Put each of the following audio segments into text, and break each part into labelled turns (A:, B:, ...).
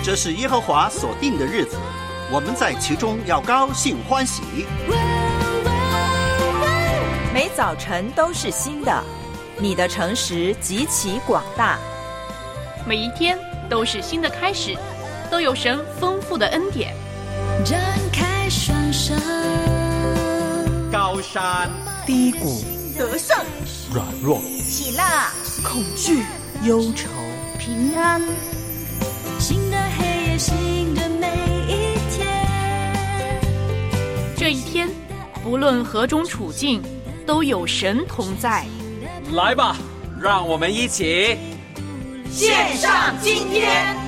A: 这是耶和华所定的日子，我们在其中要高兴欢喜。
B: 每早晨都是新的，你的诚实极其广大。
C: 每一天都是新的开始，都有神丰富的恩典。
D: 展开双手，
E: 高山
B: 低谷，得胜，
E: 软弱，
B: 喜乐，恐惧，忧愁，
D: 平安。新的黑夜，新的每一天。
C: 这一天，不论何种处境，都有神同在。
E: 来吧，让我们一起
B: 献上今天。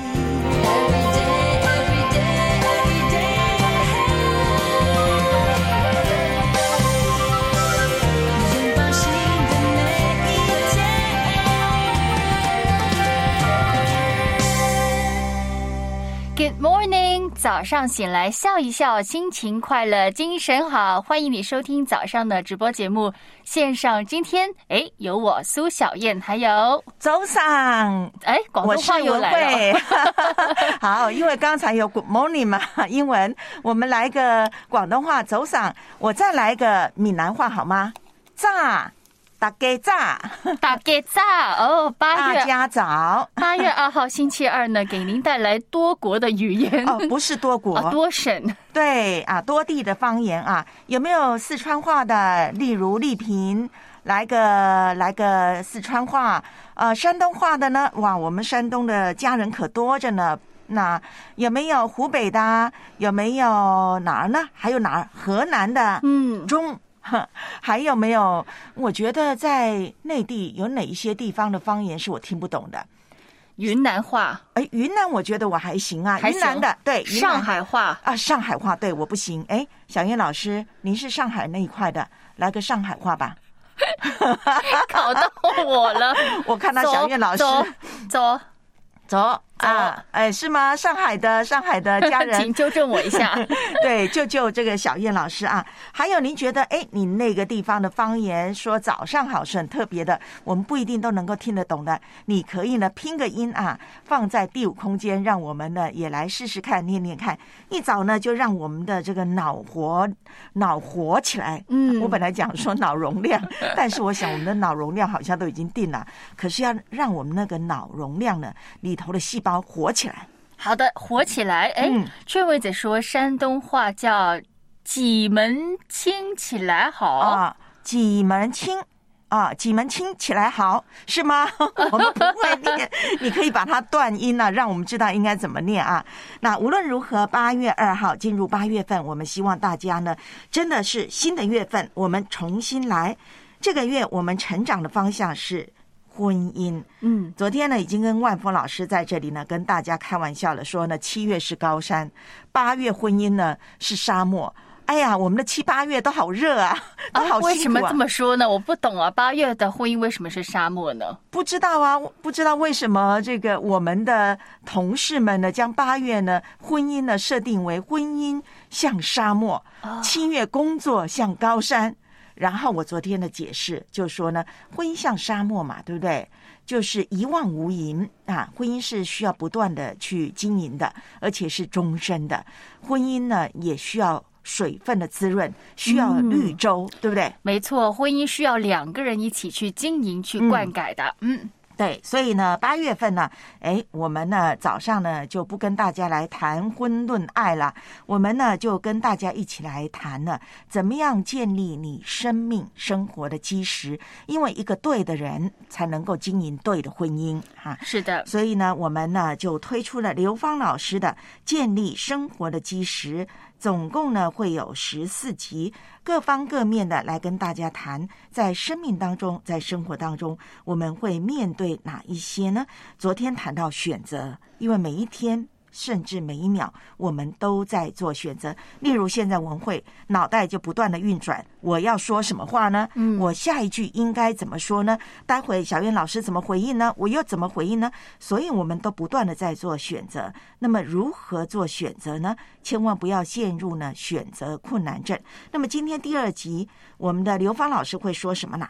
F: Good morning， 早上醒来笑一笑，心情快乐，精神好。欢迎你收听早上的直播节目，线上今天有我苏小燕，还有
G: 早上，
F: 广东话又来了。
G: 好，因为刚才有 Good morning 嘛，英文，我们来个广东话早上，我再来个闽南话好吗？炸。大家早，
F: 大家早哦！8月
G: 大家早
F: ，8月2号星期二呢，给您带来多国的语言
G: 哦，不是多国，
F: 多省，
G: 对啊，多地的方言啊，有没有四川话的？例如丽萍，来个四川话，山东话的呢？哇，我们山东的家人可多着呢。那有没有湖北的？有没有哪儿呢？还有哪儿？河南的，中。还有没有？我觉得在内地有哪一些地方的方言是我听不懂的？
F: 云南话，
G: 云南我觉得我还行啊，
F: 还行
G: 云南的对，
F: 上海话
G: 啊，上海话对我不行。小燕老师，您是上海那一块的，来个上海话吧。
F: 考到我了，
G: 我看到小燕老师走啊，是吗？上海的家人，
F: 请纠正我一下。
G: 对，就这个小燕老师啊。还有，您觉得，你那个地方的方言说早上好是很特别的，我们不一定都能够听得懂的。你可以呢拼个音啊，放在第五空间，让我们呢也来试试看，念念看。一早呢就让我们的这个脑活起来。我本来讲说脑容量，但是我想我们的脑容量好像都已经定了，可是要让我们那个脑容量呢里头的细胞活起来。
F: 好的，活起来。这位子说山东话叫几门清起来好
G: 啊，几门清起来好，是吗？我们不会念，你可以把它断音啊，让我们知道应该怎么念啊。那无论如何，8月2号进入8月份，我们希望大家呢真的是新的月份，我们重新来。这个月我们成长的方向是婚姻。昨天呢已经跟万峰老师在这里呢跟大家开玩笑了，说呢7月是高山，8月婚姻呢是沙漠。哎呀，我们的7、8月都好热啊，都好辛苦啊。
F: 为什么这么说呢？我不懂啊，8月的婚姻为什么是沙漠呢？
G: 不知道啊，不知道为什么这个我们的同事们呢将8月呢婚姻呢设定为婚姻像沙漠，7月工作像高山。然后我昨天的解释就说呢，婚姻像沙漠嘛，对不对？就是一望无垠啊，婚姻是需要不断的去经营的，而且是终身的。婚姻呢也需要水分的滋润，需要绿洲，对不对？
F: 没错，婚姻需要2个人一起去经营、去灌溉的。
G: 对，所以呢，8月份呢，我们呢早上呢就不跟大家来谈婚论爱了，我们呢就跟大家一起来谈呢，怎么样建立你生命生活的基石，因为一个对的人才能够经营对的婚姻哈。
F: 是的，
G: 所以呢，我们呢就推出了刘芳老师的建立生活的基石。总共呢会有14集，各方各面的来跟大家谈，在生命当中，在生活当中，我们会面对哪一些呢？昨天谈到选择，因为每一天甚至每一秒我们都在做选择。例如现在文慧脑袋就不断的运转，我要说什么话呢？我下一句应该怎么说呢？待会小燕老师怎么回应呢？我又怎么回应呢？所以我们都不断的在做选择。那么如何做选择呢？千万不要陷入呢选择困难症。那么今天第2集我们的刘芳老师会说什么呢？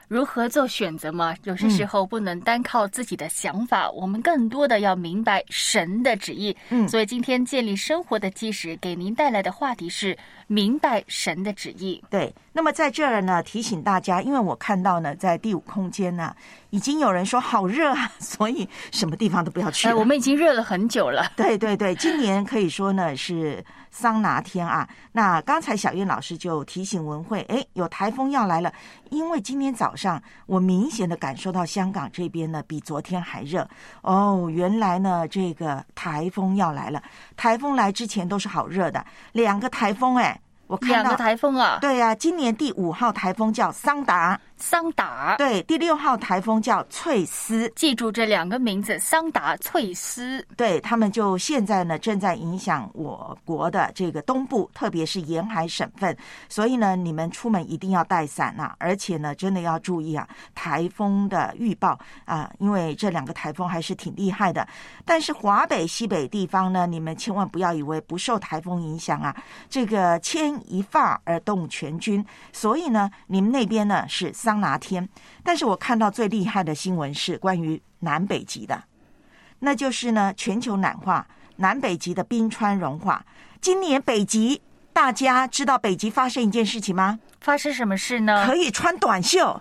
F: 如何做选择嘛？有些时候不能单靠自己的想法，我们更多的要明白神的旨意。所以今天建立生活的基石给您带来的话题是明白神的旨意。
G: 对，那么在这儿呢，提醒大家，因为我看到呢，在第5空间呢，已经有人说好热啊，所以什么地方都不要去了。
F: 我们已经热了很久了。
G: 对对对，今年可以说呢是桑拿天啊。那刚才小燕老师就提醒文慧，有台风要来了，因为今天早上我明显的感受到香港这边呢比昨天还热哦。原来呢这个台风要来了，台风来之前都是好热的，2个台风我看到
F: 2个台风啊。
G: 对啊，今年第5号台风叫桑达，对，第6号台风叫翠丝，
F: 记住这2个名字，桑达、翠丝。
G: 对，他们就现在呢正在影响我国的这个东部，特别是沿海省份，所以呢你们出门一定要带伞啊，而且呢真的要注意啊台风的预报啊，因为这2个台风还是挺厉害的。但是华北西北地方呢，你们千万不要以为不受台风影响啊，这个牵一发而动全军，所以呢你们那边呢是桑拿天。但是我看到最厉害的新闻是关于南北极的，那就是呢全球暖化，南北极的冰川融化。今年北极，大家知道北极发生一件事情吗？
F: 发生什么事呢？
G: 可以穿短袖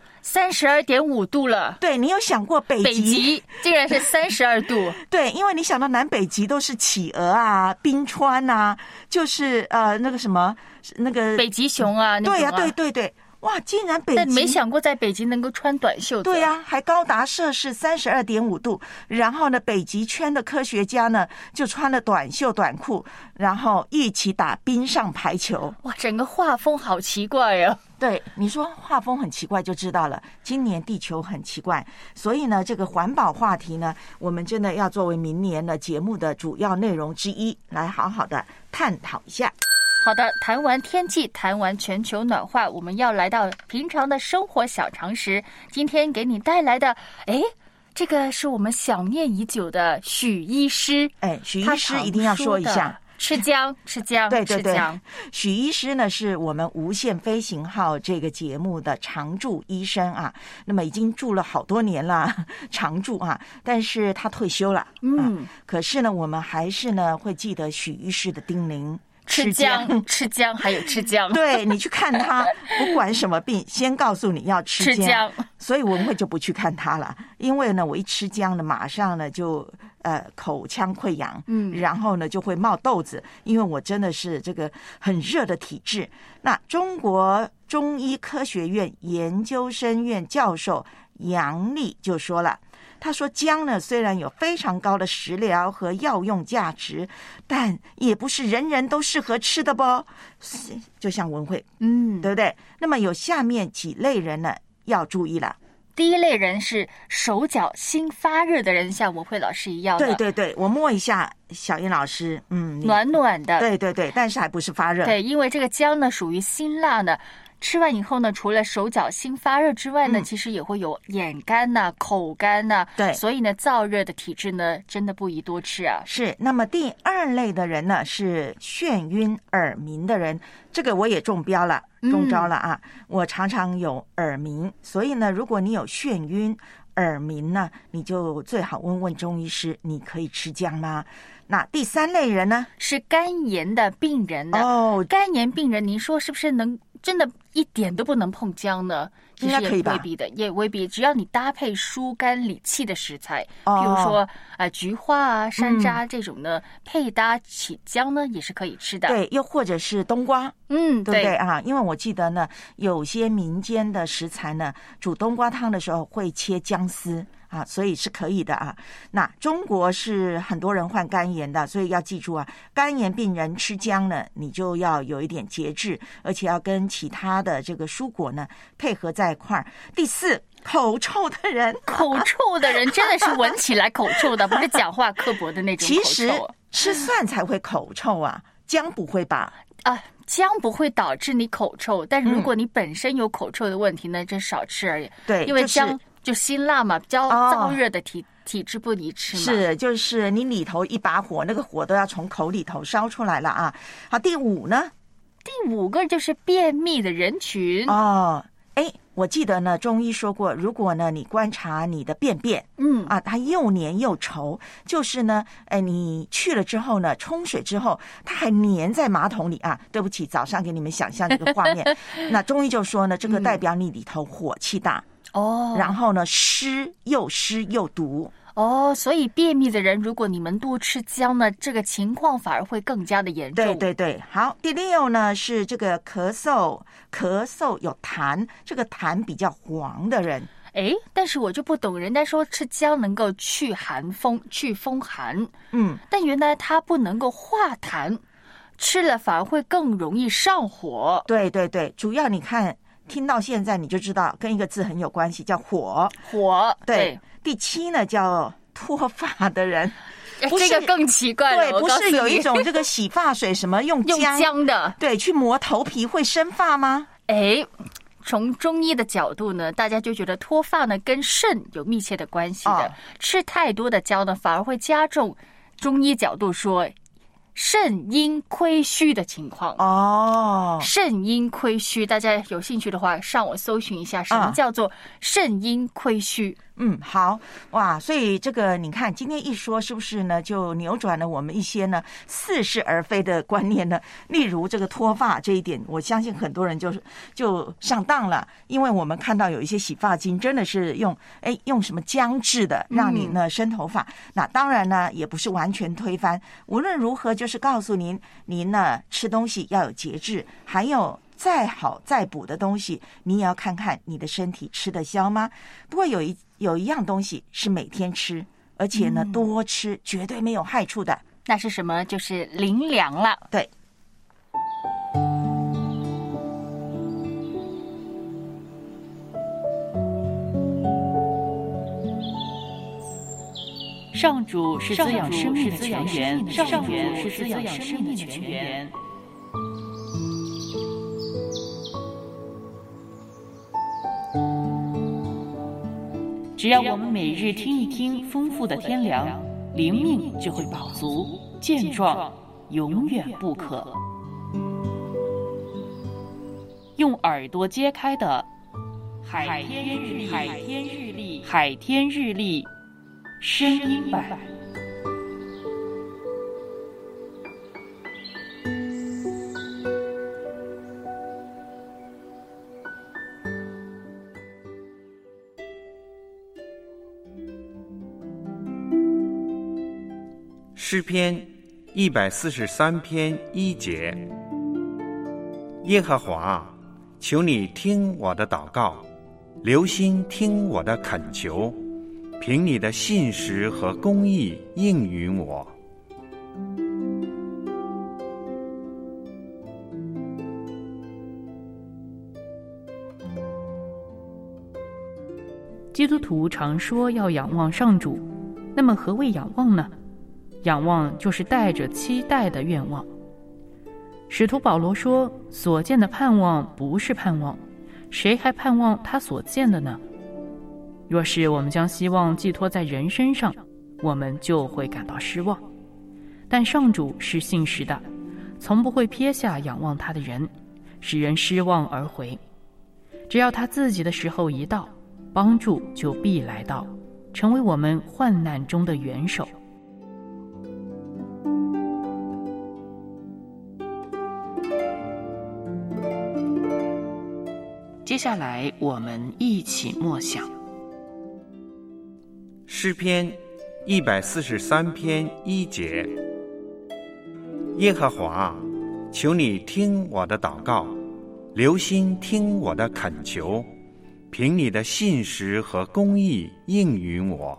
F: ，32.5度了。
G: 对，你有想过北极
F: 竟然是32度？
G: 对，因为你想到南北极都是企鹅啊、冰川啊，就是那个什么那个
F: 北极熊啊，
G: 对呀，对。哇，竟然北极！
F: 但没想过在北极能够穿短袖的。
G: 对啊，还高达摄氏32.5度。然后呢，北极圈的科学家呢就穿了短袖短裤，然后一起打冰上排球。
F: 哇，整个画风好奇怪啊！
G: 对，你说画风很奇怪就知道了，今年地球很奇怪。所以呢，这个环保话题呢，我们真的要作为明年的节目的主要内容之一，来好好的探讨一下。
F: 好的，谈完天气，谈完全球暖化，我们要来到平常的生活小常识。今天给你带来的，这个是我们想念已久的许医师。
G: 许医师一定要说一下。
F: 吃姜，
G: 对，许医师呢是我们无限飞行号这个节目的常驻医生啊，那么已经住了好多年了，常驻啊，但是他退休了，可是呢我们还是呢会记得许医师的叮咛。
F: 吃姜，还有吃姜。
G: 对，你去看他，不管什么病，先告诉你要吃姜。所以文慧就不去看他了，因为呢，我一吃姜呢，马上呢就口腔溃疡，然后呢就会冒痘子，因为我真的是这个很热的体质。那中国中医科学院研究生院教授杨丽就说了。他说姜呢虽然有非常高的食疗和药用价值，但也不是人人都适合吃的啵，就像文慧对不对？那么有下面几类人呢要注意了。
F: 第一类人是手脚心发热的人，像文慧老师一样的。
G: 对，我摸一下小燕老师，
F: 暖暖的。
G: 对，但是还不是发热。
F: 对，因为这个姜呢属于辛辣呢。吃完以后呢，除了手脚心发热之外呢，其实也会有眼干呐、口干呐。
G: 对，
F: 所以呢，燥热的体质呢，真的不宜多吃啊。
G: 是。那么第2类的人呢，是眩晕耳鸣的人，这个我也中招了啊！我常常有耳鸣，所以呢，如果你有眩晕耳鸣呢，你就最好问问中医师，你可以吃姜吗？那第3类人呢，
F: 是肝炎的病人呢。肝炎病人，您说是不是能真的一点都不能碰姜呢？
G: 应该可以吧？
F: 未必的，也未必。只要你搭配疏肝理气的食材，譬如说菊花啊、山楂这种呢，配搭起姜呢，也是可以吃的。
G: 对，又或者是冬瓜，对不对啊？因为我记得呢，有些民间的食材呢，煮冬瓜汤的时候会切姜丝。所以是可以的啊。那中国是很多人患肝炎的，所以要记住啊，肝炎病人吃姜呢，你就要有一点节制，而且要跟其他的这个蔬果呢配合在一块儿。第4，口臭的人，
F: 真的是闻起来口臭的，不是讲话刻薄的那种口臭。
G: 其实吃蒜才会口臭啊，姜不会吧？
F: 姜不会导致你口臭，但是如果你本身有口臭的问题呢，就少吃而已。
G: 对，
F: 因为姜就辛辣嘛，比较燥热的体质不宜吃嘛。
G: 是，就是你里头一把火，那个火都要从口里头烧出来了啊。好，第5呢？
F: 第5个就是便秘的人群。
G: 我记得呢，中医说过，如果呢你观察你的便便，它又黏又稠，就是呢，你去了之后呢，冲水之后，它还黏在马桶里啊。对不起，早上给你们想象这个画面。那中医就说呢，这个代表你里头火气大哦，然后呢湿又毒。
F: 哦，所以便秘的人，如果你们多吃姜呢，这个情况反而会更加的严重。
G: 对对对，好，第六呢是这个咳嗽有痰，这个痰比较黄的人。
F: 但是我就不懂，人家说吃姜能够去寒风、去风寒，但原来它不能够化痰，吃了反而会更容易上火。
G: 对对对，主要你看听到现在你就知道跟一个字很有关系，叫火。对。第七呢叫脱发的人，
F: 这个更奇怪了。
G: 对，不是有一种这个洗发水什么用
F: 姜的，
G: 对，去磨头皮会生发吗？
F: 从中医的角度呢，大家就觉得脱发呢跟肾有密切的关系的，吃太多的姜呢反而会加重中医角度说肾阴亏虚的情况。肾阴亏虚，大家有兴趣的话上网搜寻一下什么叫做肾阴亏虚。
G: 好哇，所以这个你看今天一说是不是呢，就扭转了我们一些呢似是而非的观念呢？例如这个脱发这一点，我相信很多人就上当了，因为我们看到有一些洗发精真的是用什么姜制的，让你呢生头发。那当然呢也不是完全推翻，无论如何就是告诉您呢吃东西要有节制，还有再好再补的东西，你也要看看你的身体吃得消吗？不过有一样东西是每天吃，而且呢多吃绝对没有害处的。
F: 那是什么？就是灵粮了。
G: 对。
C: 上主是滋养生命的泉源，上主是滋养生命的泉源。只要我们每日听一听丰富的天粮，灵命就会饱足健壮，永远不渴。用耳朵揭开的海天日历声音版。
H: 诗篇143篇1节，耶和华，求你听我的祷告，留心听我的恳求，凭你的信实和公义应允我。
C: 基督徒常说要仰望上主，那么何谓仰望呢？仰望就是带着期待的愿望。使徒保罗说，所见的盼望不是盼望，谁还盼望他所见的呢？若是我们将希望寄托在人身上，我们就会感到失望。但上主是信实的，从不会撇下仰望他的人，使人失望而回。只要他自己的时候一到，帮助就必来到，成为我们患难中的元首。接下来我们一起默想
H: 诗篇143篇1节，耶和华，求你听我的祷告，留心听我的恳求，凭你的信实和公义应允我。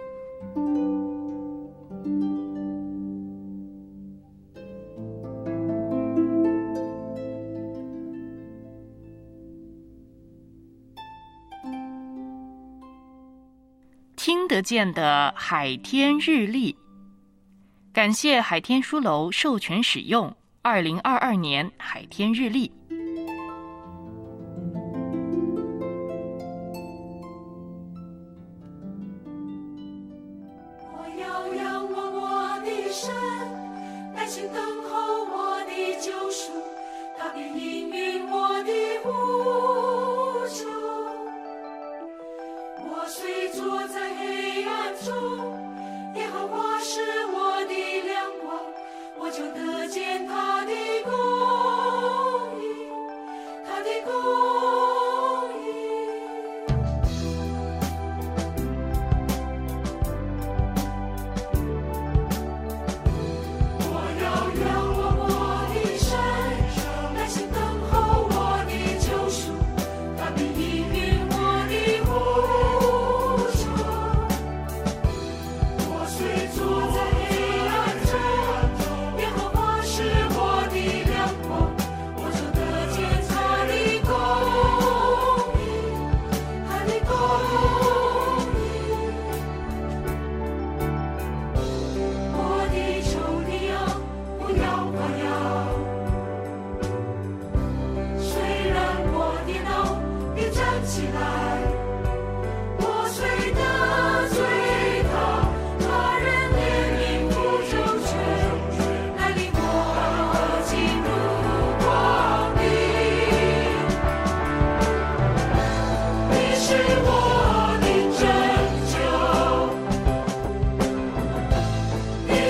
C: 听得见的海天日历，感谢海天书楼授权使用2022年海天日历。
D: 我要仰望我的神，耐心等候我的救赎，他必应允我的呼求。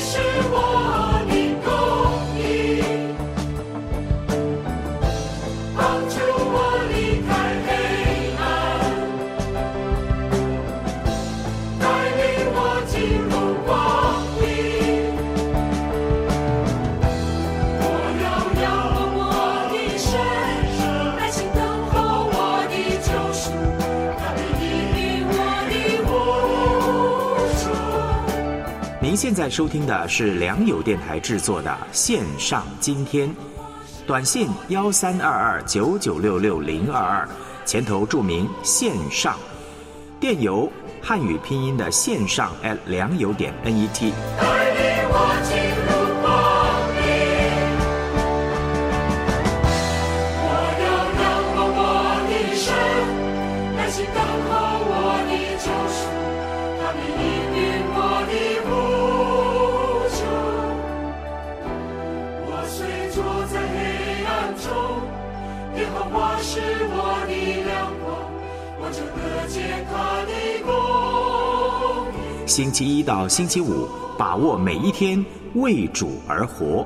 D: 是我的公义，帮助我离开黑暗，带领我进入光明。我要仰望我的神，耐心等候我的救赎，他必引领我的无处。
I: 您现在收听的是良友电台制作的线上今天，短信1322996622，前头注明线上，电邮汉语拼音的线上良友.net。
D: 带领我进入光明，我要仰望我的神，耐心等候我的救赎，他必引领我的无求。我虽坐在黑暗中，耶和华是我的亮光，我就得见他的公义。
I: 星期一到星期五，把握每一天，为主而活。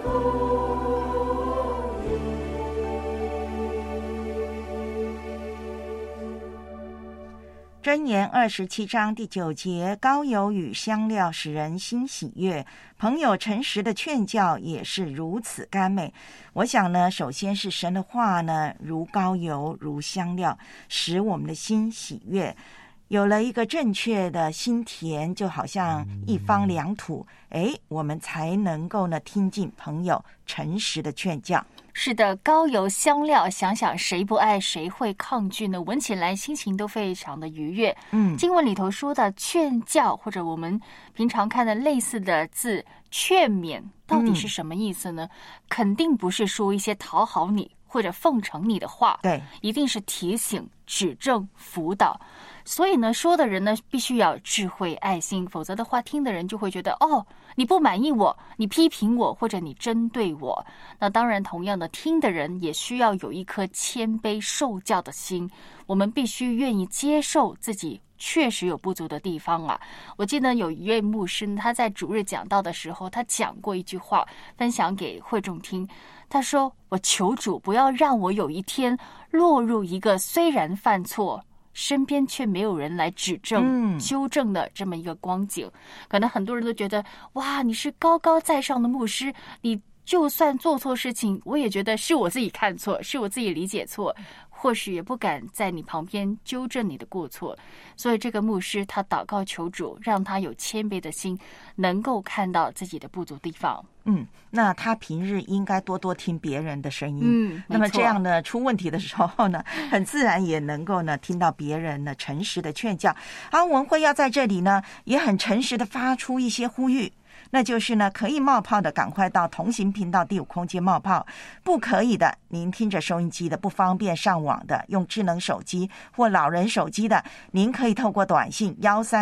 G: 箴言27章第9节，膏油与香料使人心喜悦，朋友诚实的劝教也是如此甘美。我想呢，首先是神的话呢，如膏油如香料，使我们的心喜悦。有了一个正确的心田，就好像一方良土，我们才能够呢听进朋友诚实的劝教。
F: 是的，膏油香料，想想谁不爱谁会抗拒呢？闻起来心情都非常的愉悦。经文里头说的劝教，或者我们平常看的类似的字劝勉，到底是什么意思呢？肯定不是说一些讨好你或者奉承你的话，
G: 对，
F: 一定是提醒、指正、辅导。所以呢，说的人呢必须要智慧、爱心，否则的话，听的人就会觉得你不满意我，你批评我，或者你针对我。那当然，同样的，听的人也需要有一颗谦卑受教的心。我们必须愿意接受自己确实有不足的地方啊。我记得有一位牧师，他在主日讲道的时候，他讲过一句话，分享给会众听。他说：“我求主不要让我有一天落入一个虽然犯错，身边却没有人来指正、纠正的这么一个光景。可能很多人都觉得，哇，你是高高在上的牧师，你就算做错事情，我也觉得是我自己看错，是我自己理解错，或许也不敢在你旁边纠正你的过错。所以这个牧师他祷告求主，让他有谦卑的心，能够看到自己的不足地方。
G: 那他平日应该多多听别人的声音，那么这样呢，出问题的时候呢，很自然也能够呢听到别人呢诚实的劝教。文慧要在这里呢，也很诚实的发出一些呼吁。那就是呢，可以冒泡的赶快到同行频道第5空间冒泡，不可以的，您听着收音机的不方便上网的，用智能手机或老人手机的，您可以透过短信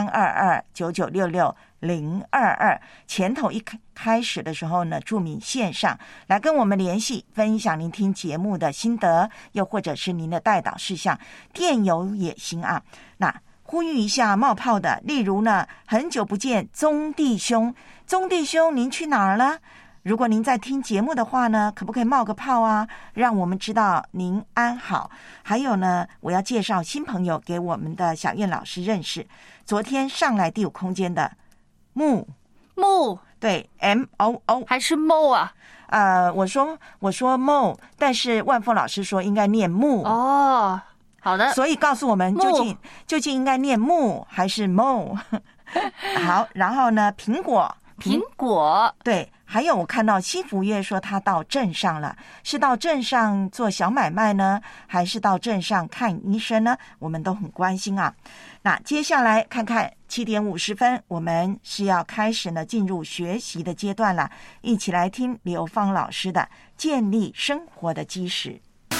G: 132299660022，前头一开始的时候呢，注明线上来跟我们联系，分享您听节目的心得，又或者是您的代祷事项，电邮也行啊。那呼吁一下冒泡的，例如呢，很久不见宗弟兄，您去哪儿了？如果您在听节目的话呢，可不可以冒个泡啊，讓我們知道您安好。还有呢，我要介绍新朋友给我们的小燕老师认识。昨天上来第5空间的木，对 MOO
F: 还是 mo 啊？
G: 我说 mo， 但是万峰老师说应该念木。
F: 好的，
G: 所以告诉我们究竟应该念木还是 mo？ 好，然后呢，苹果，对，还有我看到西福月说他到镇上了，是到镇上做小买卖呢，还是到镇上看医生呢？我们都很关心啊。那接下来看看7点50分，我们是要开始呢进入学习的阶段了，一起来听刘芳老师的建立生活的基石。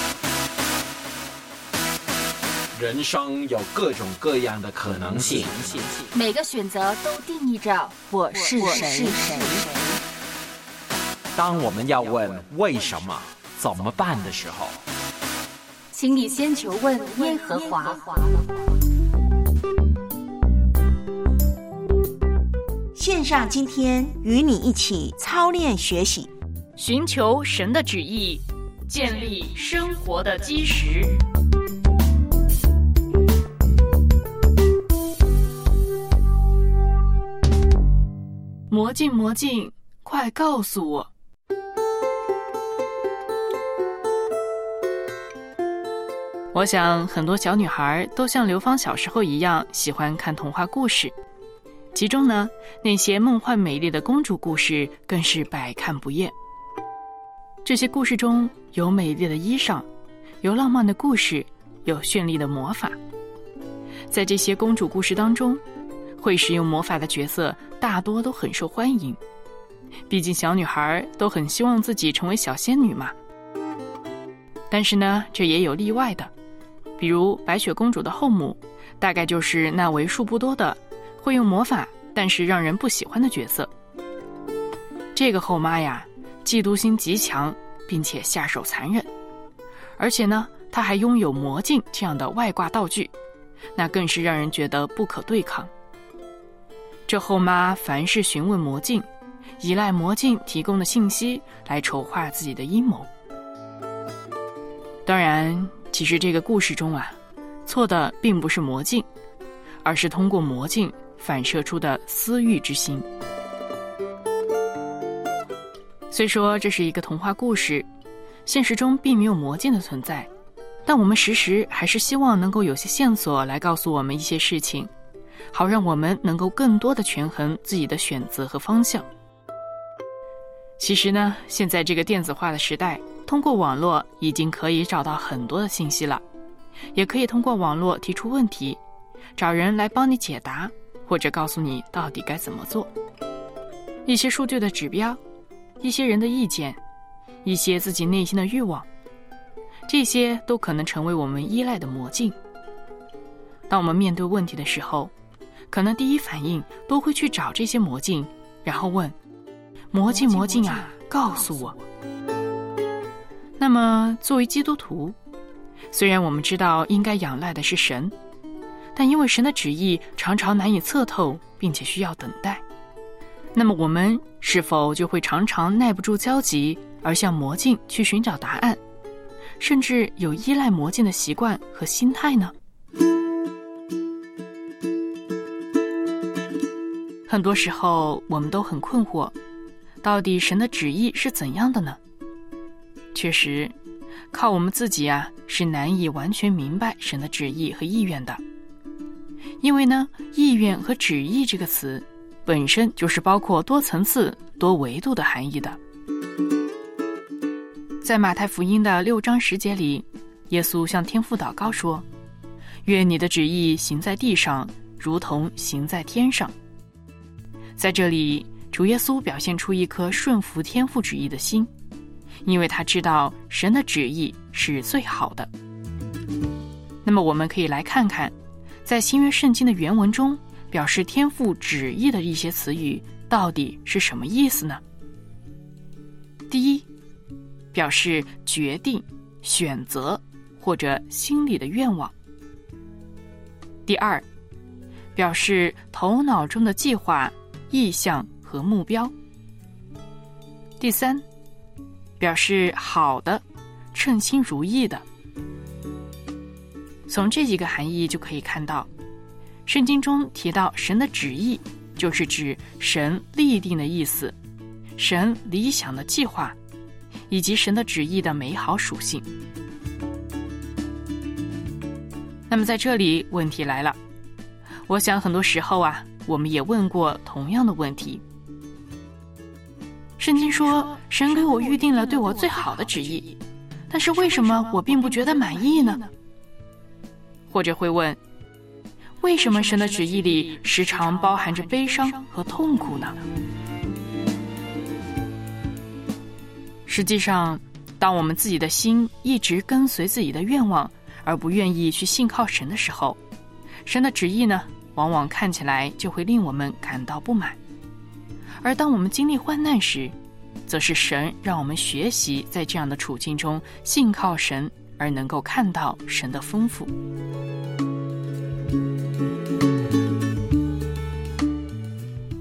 E: 人生有各种各样的可能性，
F: 每个选择都定义着我是谁。
E: 当我们要问为什么、怎么办的时候，
F: 请你先求问耶和华。
G: 线上今天与你一起操练学习，
C: 寻求神的旨意，建立生活的基石。魔镜，魔镜，快告诉我！我想很多小女孩都像刘芳小时候一样喜欢看童话故事，其中呢，那些梦幻美丽的公主故事更是百看不厌。这些故事中有美丽的衣裳，有浪漫的故事，有绚丽的魔法。在这些公主故事当中，会使用魔法的角色大多都很受欢迎，毕竟小女孩都很希望自己成为小仙女嘛。但是呢，这也有例外的，比如白雪公主的后母，大概就是那为数不多的会用魔法但是让人不喜欢的角色。这个后妈呀，嫉妒心极强，并且下手残忍，而且呢，她还拥有魔镜这样的外挂道具，那更是让人觉得不可对抗。这后妈凡事询问魔镜，依赖魔镜提供的信息来筹划自己的阴谋。当然，其实这个故事中啊，错的并不是魔镜，而是通过魔镜反射出的私欲之心。虽说这是一个童话故事，现实中并没有魔镜的存在，但我们时时还是希望能够有些线索来告诉我们一些事情，好让我们能够更多的权衡自己的选择和方向。其实呢，现在这个电子化的时代，通过网络已经可以找到很多的信息了，也可以通过网络提出问题，找人来帮你解答，或者告诉你到底该怎么做。一些数据的指标，一些人的意见，一些自己内心的欲望，这些都可能成为我们依赖的魔镜。当我们面对问题的时候，可能第一反应都会去找这些魔镜，然后问魔镜，魔镜啊，告诉我。那么作为基督徒，虽然我们知道应该仰赖的是神，但因为神的旨意常常难以测透，并且需要等待，那么我们是否就会常常耐不住焦急，而向魔镜去寻找答案，甚至有依赖魔镜的习惯和心态呢？很多时候我们都很困惑，到底神的旨意是怎样的呢？确实，靠我们自己啊，是难以完全明白神的旨意和意愿的。因为呢，意愿和旨意这个词本身就是包括多层次、多维度的含义的。在马太福音的6章10节里，耶稣向天父祷告说：愿你的旨意行在地上，如同行在天上。在这里，主耶稣表现出一颗顺服天父旨意的心，因为他知道神的旨意是最好的。那么我们可以来看看，在新约圣经的原文中，表示天父旨意的一些词语到底是什么意思呢？第一，表示决定、选择或者心里的愿望。第二，表示头脑中的计划、意向和目标。第三，表示好的、称心如意的。从这几个含义就可以看到，圣经中提到神的旨意，就是指神立定的意思，神理想的计划，以及神的旨意的美好属性。那么在这里问题来了，我想很多时候啊，我们也问过同样的问题。圣经说神给我预定了对我最好的旨意，但是为什么我并不觉得满意呢？或者会问，为什么神的旨意里时常包含着悲伤和痛苦呢？实际上，当我们自己的心一直跟随自己的愿望，而不愿意去信靠神的时候，神的旨意呢，往往看起来就会令我们感到不满。而当我们经历患难时，则是神让我们学习在这样的处境中信靠神，而能够看到神的丰富。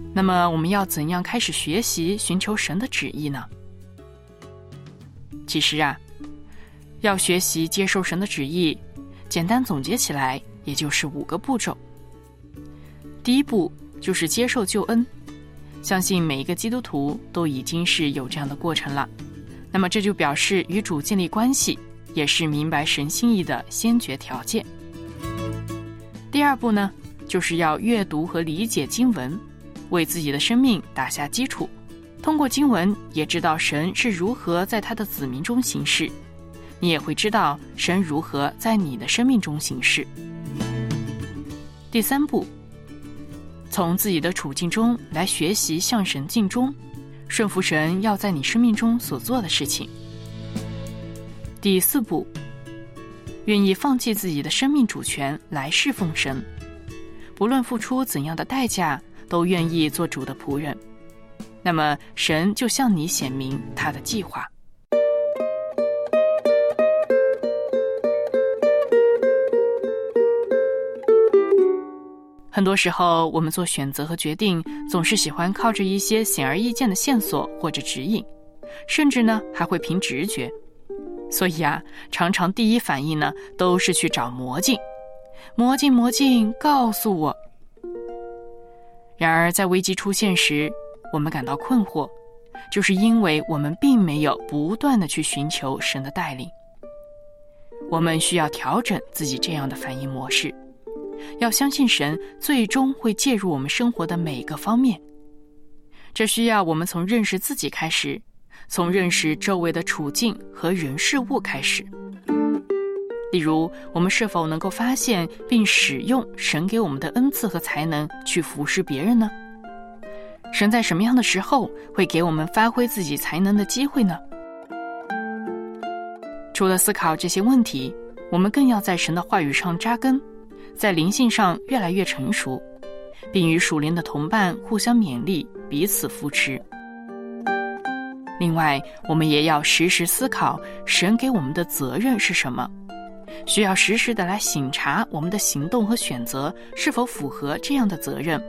C: 那么我们要怎样开始学习寻求神的旨意呢？其实啊，要学习接受神的旨意，简单总结起来也就是5个步骤。第一步就是接受救恩，相信每一个基督徒都已经是有这样的过程了，那么这就表示与主建立关系，也是明白神心意的先决条件。第二步呢，就是要阅读和理解经文，为自己的生命打下基础，通过经文也知道神是如何在他的子民中行事，你也会知道神如何在你的生命中行事。第三步，从自己的处境中来学习向神尽忠，顺服神要在你生命中所做的事情。第四步，愿意放弃自己的生命主权来侍奉神，不论付出怎样的代价，都愿意做主的仆人。那么神就向你显明他的计划。很多时候我们做选择和决定，总是喜欢靠着一些显而易见的线索或者指引，甚至呢还会凭直觉。所以啊，常常第一反应呢都是去找魔镜，魔镜告诉我。然而在危机出现时，我们感到困惑，就是因为我们并没有不断地去寻求神的带领。我们需要调整自己这样的反应模式，要相信神最终会介入我们生活的每个方面。这需要我们从认识自己开始，从认识周围的处境和人事物开始。例如，我们是否能够发现并使用神给我们的恩赐和才能去服侍别人呢？神在什么样的时候会给我们发挥自己才能的机会呢？除了思考这些问题，我们更要在神的话语上扎根，在灵性上越来越成熟，并与属灵的同伴互相勉励，彼此扶持。另外，我们也要时时思考神给我们的责任是什么，需要时时的来省察我们的行动和选择是否符合这样的责任。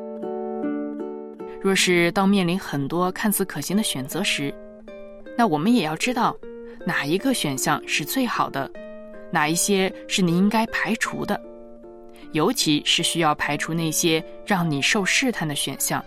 C: 若是当面临很多看似可行的选择时，那我们也要知道哪一个选项是最好的，哪一些是你应该排除的，尤其是需要排除那些让你受试探的选项。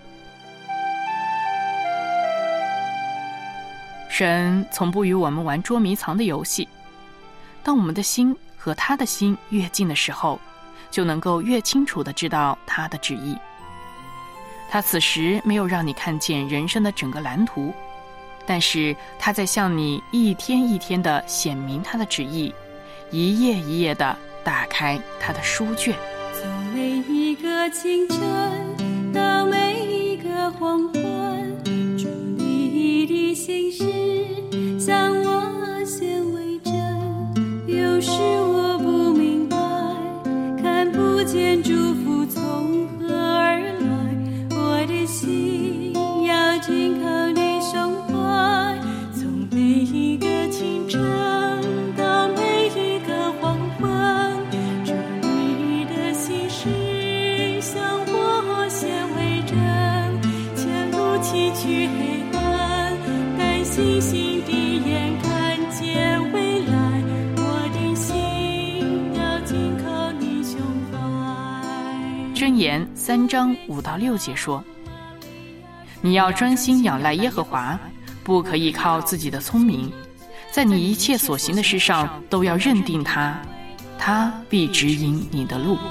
C: 神从不与我们玩捉迷藏的游戏，当我们的心和他的心越近的时候，就能够越清楚地知道他的旨意。他此时没有让你看见人生的整个蓝图，但是他在向你一天一天地显明他的旨意，一页一页地打开他的书卷。
D: 从每一个清晨到每一个黄昏，主你的心事向我显为真，有时我不明白，看不见祝福从何而来，我的心要紧靠你胸怀。从每一个清晨到每一个黄昏，主你的心事向我显为真，前路崎岖黑暗，但星星的眼看见未来，我的心要紧靠你胸怀。
C: 箴言3章5到6节说，你要专心仰赖耶和华，不可以靠自己的聪明，在你一切所行的事上都要认定他，他必指引你的路。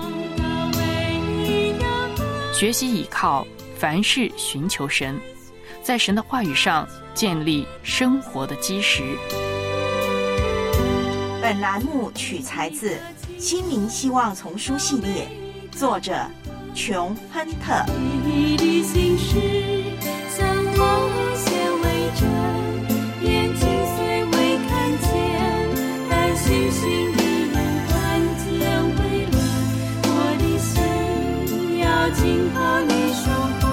C: 学习倚靠，凡事寻求神，在神的话语上建立生活的基石。
G: 本栏目取材自《心灵希望丛书》系列，作者琼·亨特。
D: 你的心事向我显为真，眼睛虽未看见，但星星的眼看见未来，我的心要紧靠你胸怀。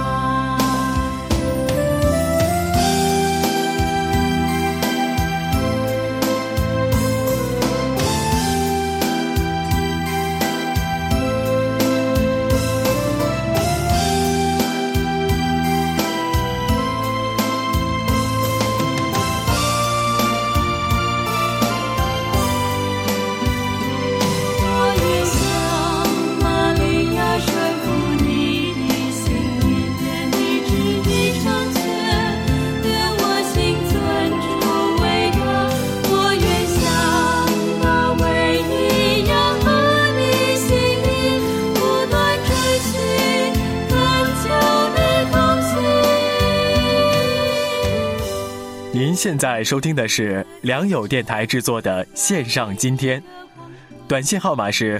J: 您现在收听的是良友电台制作的线上今天，短信号码是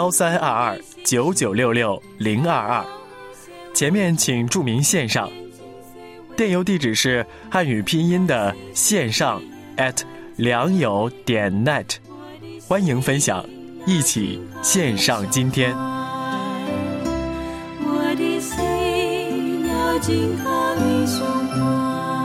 J: 13229966-022，前面请注明线上，电邮地址是汉语拼音的线上良友.net， 欢迎分享，一起线上今天。
D: 我的心要紧靠你胸怀。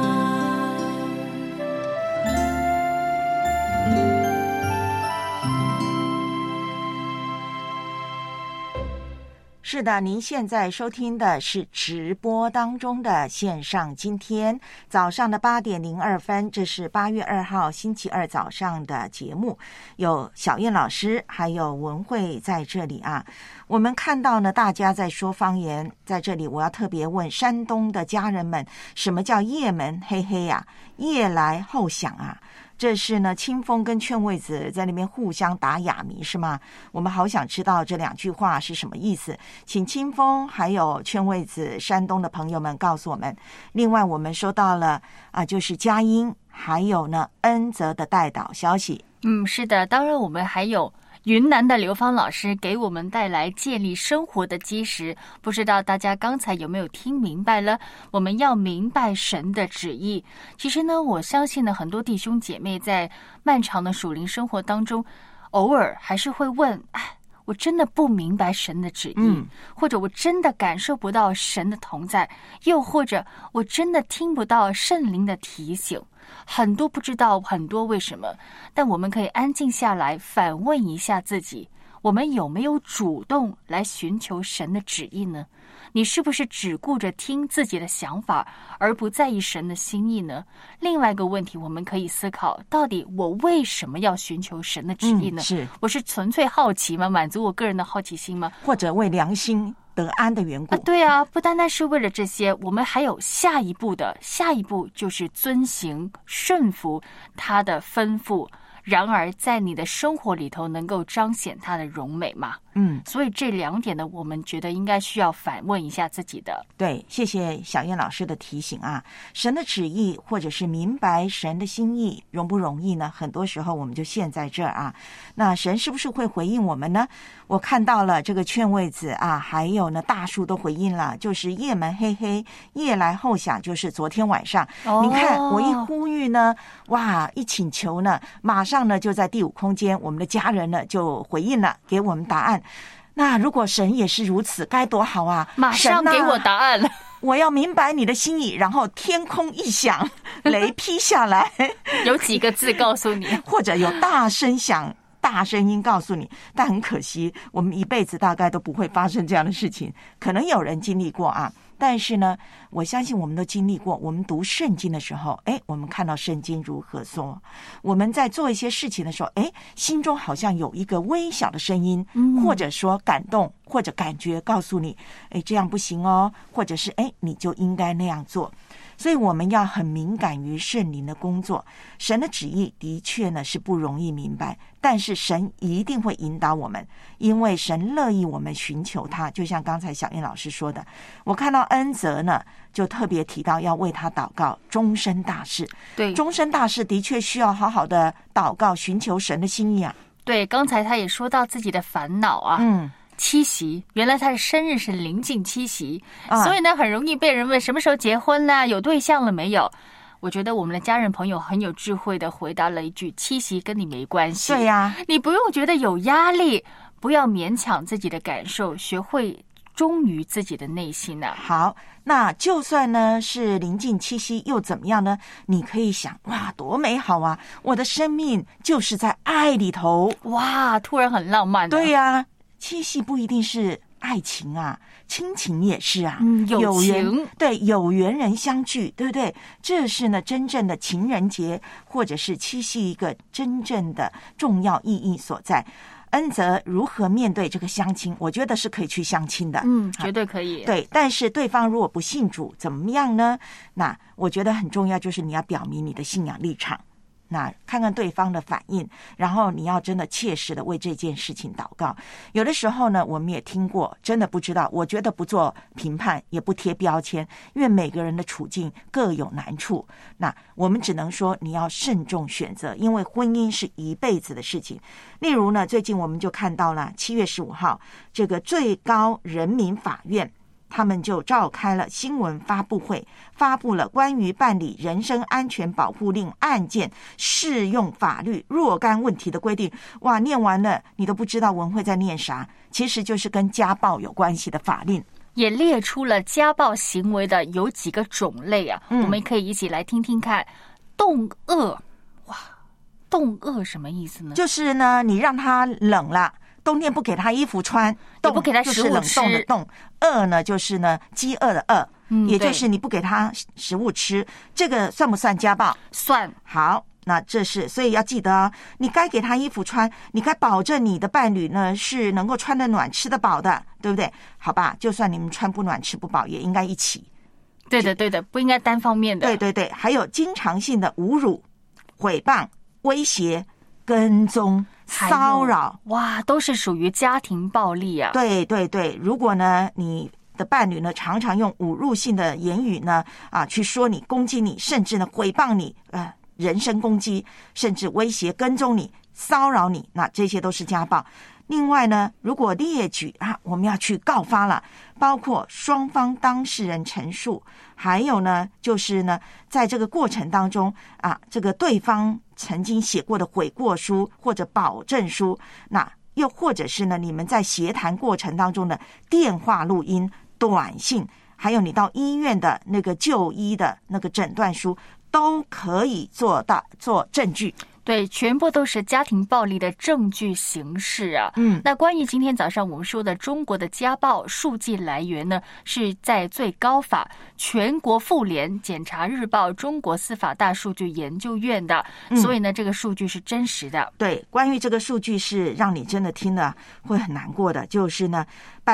G: 是的，您现在收听的是直播当中的线上今天早上的8点02分，这是8月2号星期二早上的节目，有小燕老师还有文慧在这里啊。我们看到呢，大家在说方言，在这里我要特别问山东的家人们，什么叫夜门黑黑啊？夜来后响啊？这是呢，清风跟劝慰子在那边互相打哑谜是吗？我们好想知道这两句话是什么意思，请清风还有劝慰子山东的朋友们告诉我们。另外我们收到了就是佳音还有呢恩泽的带导消息。
F: 是的，当然我们还有云南的刘芳老师给我们带来建立生活的基石，不知道大家刚才有没有听明白了？我们要明白神的旨意。其实呢，我相信呢，很多弟兄姐妹在漫长的属灵生活当中，偶尔还是会问：我真的不明白神的旨意，或者我真的感受不到神的同在，又或者我真的听不到圣灵的提醒。很多不知道，很多为什么，但我们可以安静下来反问一下自己，我们有没有主动来寻求神的旨意呢？你是不是只顾着听自己的想法，而不在意神的心意呢？另外一个问题，我们可以思考，到底我为什么要寻求神的旨意呢？我是纯粹好奇吗？满足我个人的好奇心吗？
G: 或者为良心得安的缘故
F: 对啊，不单单是为了这些，我们还有下一步就是遵行顺服他的吩咐，然而在你的生活里头能够彰显他的荣美嘛。所以这两点呢，我们觉得应该需要反问一下自己的。
G: 对，谢谢小燕老师的提醒啊。神的旨意或者是明白神的心意容不容易呢？很多时候我们就陷在这儿啊。那神是不是会回应我们呢？我看到了这个劝慰子啊，还有呢大树都回应了，就是夜门黑黑，夜来后响，就是昨天晚上。你看我一呼吁呢，哇，一请求呢，马上呢就在第五空间，我们的家人呢就回应了，给我们答案。那如果神也是如此，该多好啊！
F: 马上给我答案了。
G: 我要明白你的心意，然后天空一响，雷劈下来。
F: 有几个字告诉你，
G: 或者有大声响。大声音告诉你，但很可惜，我们一辈子大概都不会发生这样的事情。可能有人经历过啊，但是呢，我相信我们都经历过。我们读圣经的时候，我们看到圣经如何说；我们在做一些事情的时候，心中好像有一个微小的声音，或者说感动，或者感觉告诉你，这样不行哦，或者是你就应该那样做。所以我们要很敏感于圣灵的工作。神的旨意的确呢是不容易明白，但是神一定会引导我们，因为神乐意我们寻求他。就像刚才小燕老师说的，我看到恩泽呢就特别提到要为他祷告终身大事。对，终身大事的确需要好好的祷告，寻求神的心意啊。
F: 对，刚才他也说到自己的烦恼啊。七夕，原来他的生日是临近七夕，所以呢很容易被人问什么时候结婚啦，有对象了没有。我觉得我们的家人朋友很有智慧的回答了一句，七夕跟你没关系。
G: 对呀，
F: 你不用觉得有压力，不要勉强自己的感受，学会忠于自己的内心啊。
G: 好，那就算呢是临近七夕又怎么样呢？你可以想，哇，多美好啊，我的生命就是在爱里头。
F: 哇，突然很浪漫。
G: 对呀，七夕不一定是爱情啊，亲情也是啊，
F: 友情，
G: 对，有缘人相聚，对不对？这是呢真正的情人节，或者是七夕一个真正的重要意义所在。恩泽如何面对这个相亲？我觉得是可以去相亲的，
F: 绝对可以。
G: 对，但是对方如果不信主，怎么样呢？那我觉得很重要，就是你要表明你的信仰立场。 那看看对方的反应，然后你要真的切实的为这件事情祷告。有的时候呢，我们也听过，真的不知道，我觉得不做评判，也不贴标签，因为每个人的处境各有难处。那我们只能说你要慎重选择，因为婚姻是一辈子的事情。例如呢，最近我们就看到了7月15号，这个最高人民法院他们就召开了新闻发布会，发布了关于办理人身安全保护令案件适用法律若干问题的规定。哇，念完了你都不知道文慧在念啥，其实就是跟家暴有关系的法令，
F: 也列出了家暴行为的有几个种类啊，我们可以一起来听听看。冻饿，哇，冻饿什么意思呢？
G: 就是呢，你让他冷了，冬天不给他衣服穿，
F: 也不给他食物吃，
G: 就是冷冻的冻。饿呢，就是呢饥饿的饿，也就是你不给他食物吃，这个算不算家暴？
F: 算。
G: 好，那这是，所以要记得啊，你该给他衣服穿，你该保证你的伴侣呢是能够穿得暖、吃得饱的，对不对？好吧，就算你们穿不暖、吃不饱，也应该一起。
F: 对的，对的，不应该单方面的。
G: 对对对，还有经常性的侮辱、毁谤、威胁、跟踪、骚扰，
F: 哇，都是属于家庭暴力啊。
G: 对对对，如果呢你的伴侣呢常常用侮辱性的言语呢去说你、攻击你，甚至呢毁谤你，人身攻击，甚至威胁、跟踪你、骚扰你，那这些都是家暴。另外呢，如果列举我们要去告发了，包括双方当事人陈述，还有呢就是呢在这个过程当中这个对方曾经写过的悔过书或者保证书，那又或者是呢你们在协谈过程当中的电话录音、短信，还有你到医院的那个就医的那个诊断书，都可以做证据。
F: 对，全部都是家庭暴力的证据形式啊。那关于今天早上我们说的中国的家暴数据来源呢，是在最高法、全国妇联、检察日报、中国司法大数据研究院的，所以呢，这个数据是真实的。
G: 对，关于这个数据是让你真的听了会很难过的，就是呢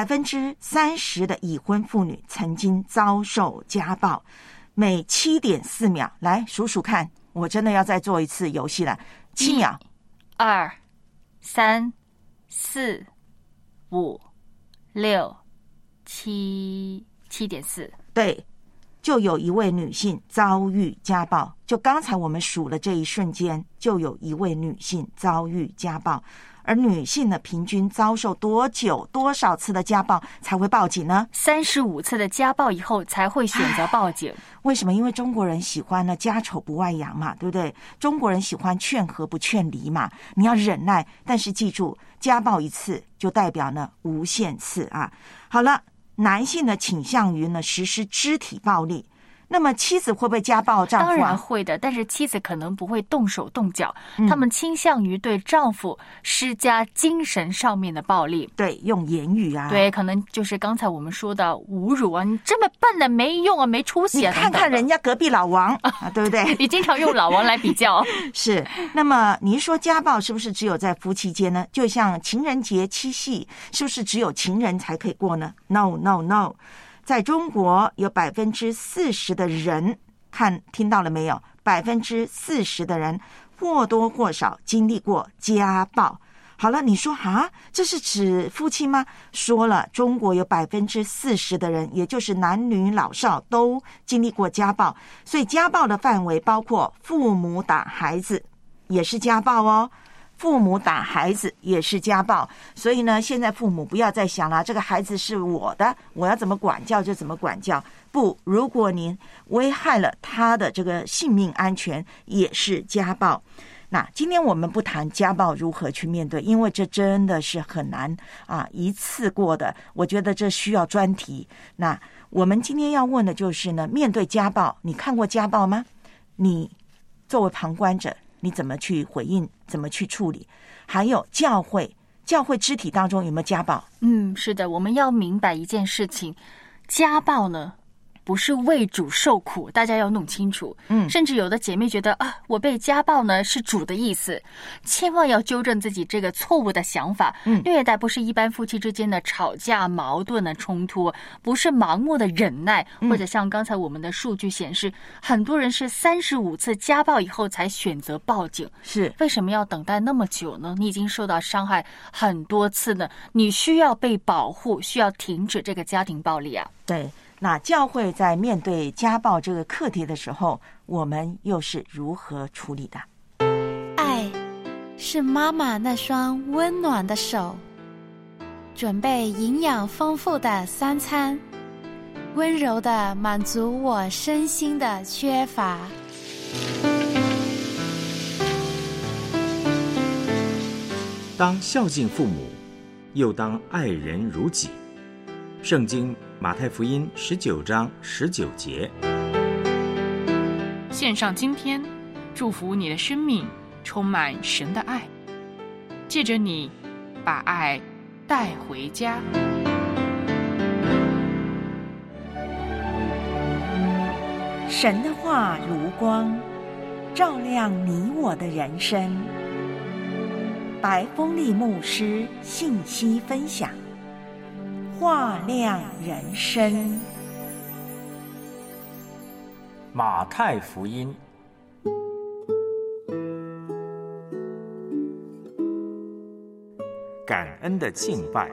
G: ，30%的已婚妇女曾经遭受家暴，每7.4秒，来数数看。我真的要再做一次游戏了，7秒
F: ，2、3、4、5、6、7.4，
G: 对，就有一位女性遭遇家暴。就刚才我们数了这一瞬间，就有一位女性遭遇家暴。而女性呢，平均遭受多久、多少次的家暴才会报警呢
F: ？35次的家暴以后才会选择报警。
G: 为什么？因为中国人喜欢呢家丑不外扬嘛，对不对？中国人喜欢劝和不劝离嘛，你要忍耐，但是记住，家暴一次就代表呢无限次啊。好了，男性呢倾向于呢实施肢体暴力。那么妻子会不会家暴丈夫？
F: 当然会的，但是妻子可能不会动手动脚，他们倾向于对丈夫施加精神上面的暴力。
G: 对，用言语啊。
F: 对，可能就是刚才我们说的侮辱啊，你这么笨的没用啊，没出息啊，
G: 你看看人家隔壁老王对不对？
F: 你经常用老王来比较。
G: 是。那么你一说家暴是不是只有在夫妻间呢？就像情人节、七夕，是不是只有情人才可以过呢？ No No No。在中国有40%的人，听到了没有？40%的人或多或少经历过家暴。好了，你说这是指夫妻吗？说了，中国有40%的人，也就是男女老少都经历过家暴。所以家暴的范围包括父母打孩子，也是家暴哦。父母打孩子也是家暴，所以呢，现在父母不要再想了，这个孩子是我的，我要怎么管教就怎么管教。不，如果您危害了他的这个性命安全，也是家暴。那今天我们不谈家暴如何去面对，因为这真的是很难一次过的，我觉得这需要专题。那我们今天要问的就是呢，面对家暴，你看过家暴吗？你作为旁观者，你怎么去回应，怎么去处理？还有教会肢体当中有没有家暴？
F: 是的，我们要明白一件事情，家暴呢不是为主受苦，大家要弄清楚。甚至有的姐妹觉得啊，我被家暴呢是主的意思，千万要纠正自己这个错误的想法。虐待不是一般夫妻之间的吵架、矛盾的冲突，不是盲目的忍耐，或者像刚才我们的数据显示，很多人是35次家暴以后才选择报警。
G: 是
F: 为什么要等待那么久呢？你已经受到伤害很多次呢，你需要被保护，需要停止这个家庭暴力啊。
G: 对，那教会在面对家暴这个课题的时候，我们又是如何处理的？
K: 爱是妈妈那双温暖的手，准备营养丰富的3餐，温柔地满足我身心的缺乏。
I: 当孝敬父母，又当爱人如己。圣经马太福音19章19节。
C: 献上今天，祝福你的生命充满神的爱，借着你把爱带回家。
G: 神的话如光，照亮你我的人生。白风利牧师信息分享，话亮人生。
I: 马太福音感恩的敬拜，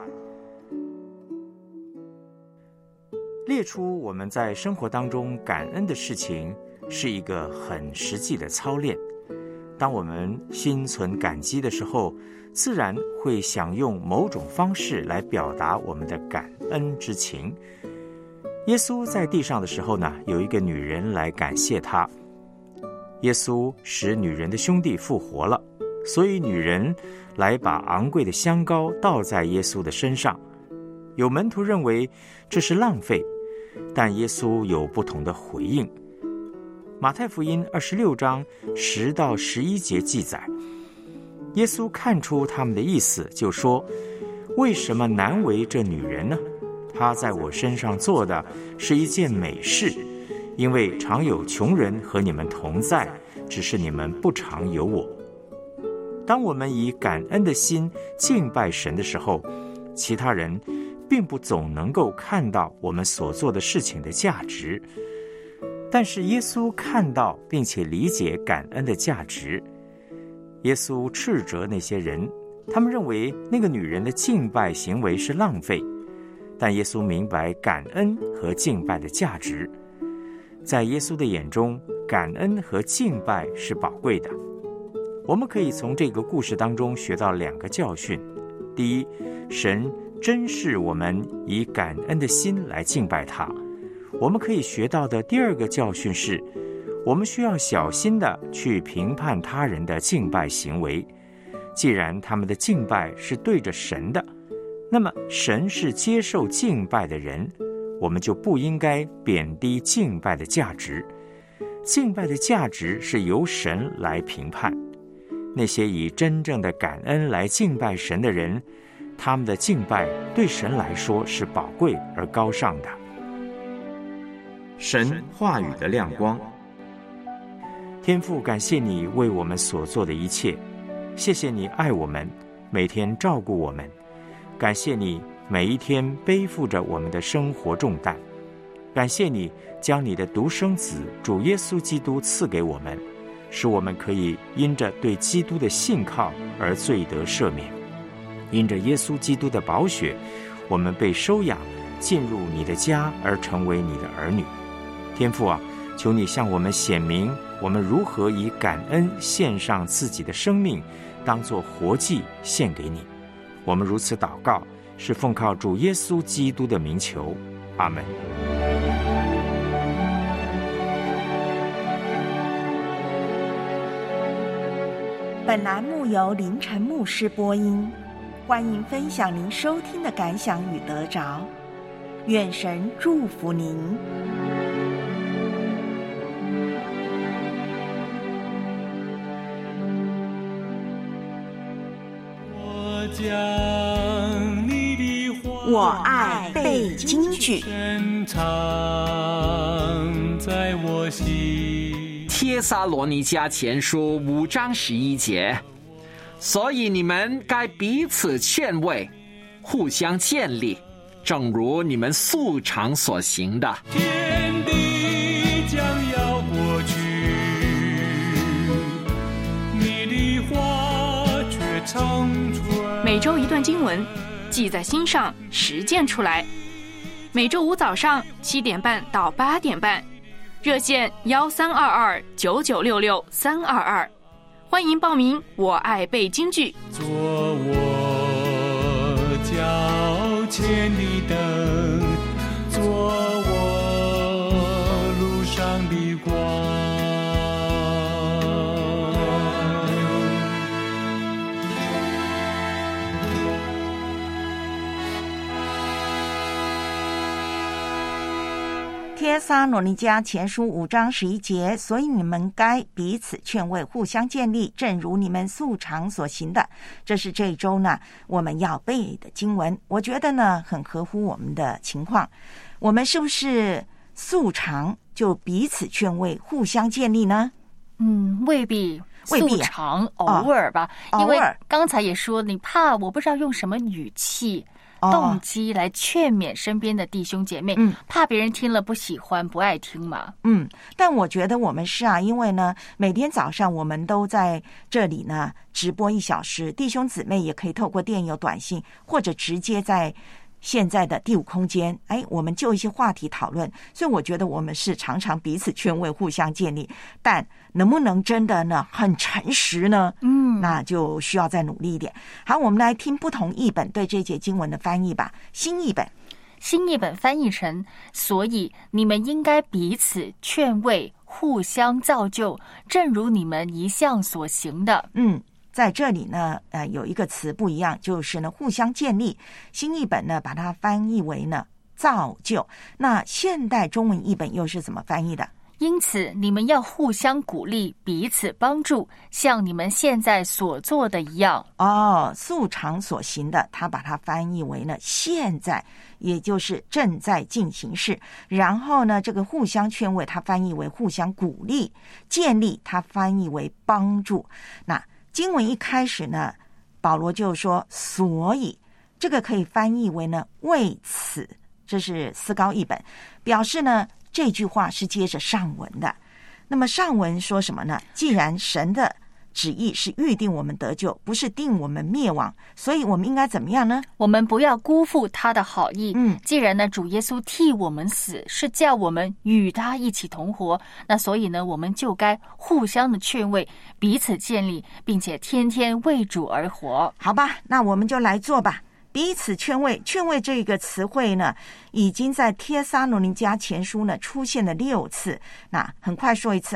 I: 列出我们在生活当中感恩的事情，是一个很实际的操练。当我们心存感激的时候，自然会想用某种方式来表达我们的感恩之情。耶稣在地上的时候呢，有一个女人来感谢他。耶稣使女人的兄弟复活了，所以女人来把昂贵的香膏倒在耶稣的身上。有门徒认为这是浪费，但耶稣有不同的回应。马太福音26章10到11节记载，耶稣看出他们的意思，就说：为什么难为这女人呢？她在我身上做的是一件美事，因为常有穷人和你们同在，只是你们不常有我。当我们以感恩的心敬拜神的时候，其他人并不总能够看到我们所做的事情的价值，但是耶稣看到并且理解感恩的价值。耶稣斥责那些人，他们认为那个女人的敬拜行为是浪费，但耶稣明白感恩和敬拜的价值。在耶稣的眼中，感恩和敬拜是宝贵的。我们可以从这个故事当中学到2个教训。第一，神珍视我们以感恩的心来敬拜他。我们可以学到的第2个教训是，我们需要小心地去评判他人的敬拜行为。既然他们的敬拜是对着神的，那么神是接受敬拜的人，我们就不应该贬低敬拜的价值。敬拜的价值是由神来评判。那些以真正的感恩来敬拜神的人，他们的敬拜对神来说是宝贵而高尚的。神话语的亮光。天父，感谢你为我们所做的一切，谢谢你爱我们，每天照顾我们，感谢你每一天背负着我们的生活重担，感谢你将你的独生子主耶稣基督赐给我们，使我们可以因着对基督的信靠而罪得赦免。因着耶稣基督的宝血，我们被收养，进入你的家而成为你的儿女。天父啊，求你向我们显明我们如何以感恩献上自己的生命，当作活祭献给你。我们如此祷告，是奉靠主耶稣基督的名求，阿们。
G: 本栏目由凌晨牧师播音，欢迎分享您收听的感想与得着，愿神祝福您。 我爱背京剧。
L: 深藏在我心。
E: 帖撒罗尼迦前书5章11节，所以你们该彼此劝慰，互相建立，正如你们素常所行的。
L: 天地将要过去，你的话却长存。
C: 每周一段经文，记在心上，实践出来。每周五早上7点半到8点半，热线13229966-322，欢迎报名。我爱背京剧，
L: 做我脚前的灯，做我路上的光。
G: 帖撒罗尼迦前书5章11节，所以你们该彼此劝慰，互相建立，正如你们素常所行的。这是这一周呢我们要背的经文，我觉得呢很合乎我们的情况。我们是不是素常就彼此劝慰，互相建立呢？
F: 未必素常，偶尔吧。因为刚才也说，你怕我不知道用什么语气动机来劝勉身边的弟兄姐妹，怕别人听了不喜欢不爱听嘛。
G: 但我觉得我们是因为呢每天早上我们都在这里呢直播1小时，弟兄姊妹也可以透过电邮短信或者直接在现在的第5空间，我们就一些话题讨论，所以我觉得我们是常常彼此劝慰，互相建立。但能不能真的呢很诚实呢？那就需要再努力一点。好，我们来听不同译本对这节经文的翻译吧。新译本
F: 翻译成：所以你们应该彼此劝慰，互相造就，正如你们一向所行的。
G: 在这里呢有一个词不一样，就是呢互相建立。新译本呢把它翻译为呢造就，那现代中文译本又是怎么翻译的？
F: 因此你们要互相鼓励，彼此帮助，像你们现在所做的一样。
G: 素常所行的，他把它翻译为呢现在，也就是正在进行式。然后呢这个互相劝慰他翻译为互相鼓励，建立他翻译为帮助。那经文一开始呢保罗就说所以，这个可以翻译为呢为此，这是思高译本，表示呢这句话是接着上文的。那么上文说什么呢？既然神的旨意是预定我们得救，不是定我们灭亡，所以我们应该怎么样呢？
F: 我们不要辜负他的好意。既然呢主耶稣替我们死，是叫我们与他一起同活，那所以呢我们就该互相的劝慰，彼此建立，并且天天为主而活。
G: 好吧，那我们就来做吧。彼此劝慰，劝慰这个词汇呢已经在帖撒罗尼迦前书呢出现了6次。那很快说一次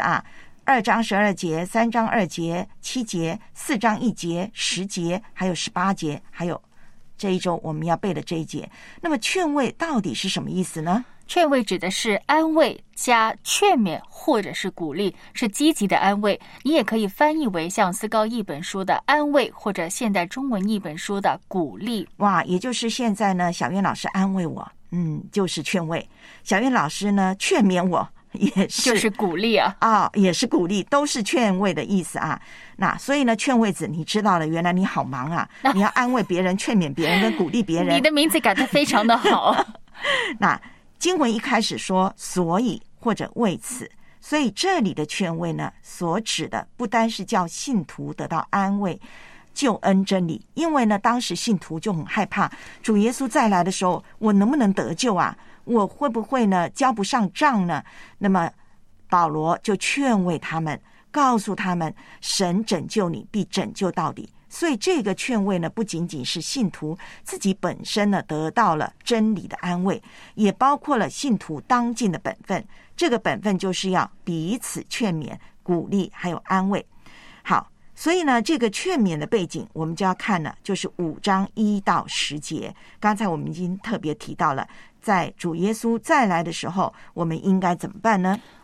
G: 2章12节、3章2节、7节、4章1节、10节，还有18节，还有这一周我们要背的这一节。那么劝慰到底是什么意思呢？
F: 劝慰指的是安慰加劝勉或者是鼓励，是积极的安慰。你也可以翻译为像思高译本说的安慰，或者现代中文译本说的鼓励。
G: 哇，也就是现在呢小燕老师安慰我，就是劝慰；小燕老师呢劝勉我，也是
F: 就是鼓励
G: 也是鼓励，都是劝慰的意思那所以呢劝慰子你知道了，原来你好忙你要安慰别人，劝勉别人跟鼓励别人。
F: 你的名字改得非常的好
G: 那经文一开始说所以或者为此，所以这里的劝慰呢所指的不单是叫信徒得到安慰、救恩真理，因为呢当时信徒就很害怕主耶稣再来的时候我能不能得救我会不会呢交不上账呢？那么保罗就劝慰他们，告诉他们神拯救你必拯救到底。所以这个劝慰呢不仅仅是信徒自己本身呢得到了真理的安慰，也包括了信徒当尽的本分。这个本分就是要彼此劝勉、鼓励还有安慰。好，所以呢这个劝勉的背景我们就要看了，就是5章1到10节。刚才我们已经特别提到了，在主耶稣再来的时候我们应该怎么办呢？